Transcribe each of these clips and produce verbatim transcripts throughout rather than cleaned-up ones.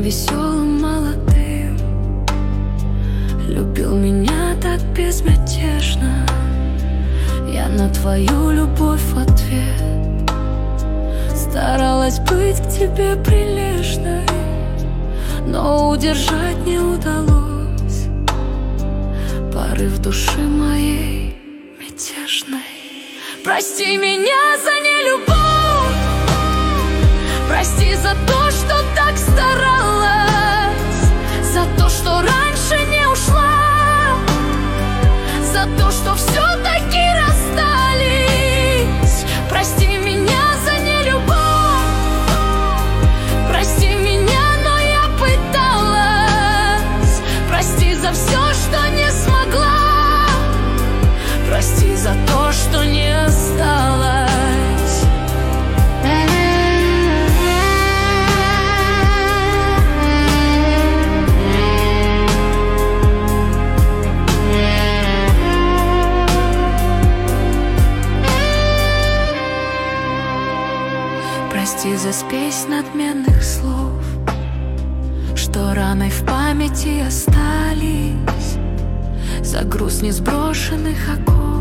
веселым, молодым, любил меня так безмятежно. Я на твою любовь в ответ старалась быть к тебе прилежной, но удержать не удалось порыв души моей мятежной. Прости меня за нелюбовь, прости за то, что так старалась, за то, что раньше не ушла, за то, что все-таки расстались. Прости меня за нелюбовь, прости меня, но я пыталась. Прости за все, что не смогла, прости за то, что не осталось. Прости за спесь надменных слов, что раной в памяти остались, за груз несброшенных оков,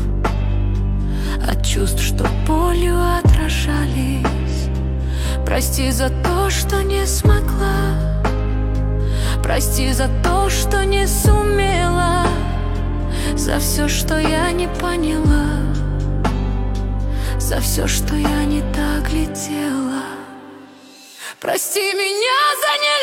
от чувств, что болью отражались. Прости за то, что не смогла, прости за то, что не сумела, за все, что я не поняла, за все, что я не так глядела. Прости меня за нелюбовь,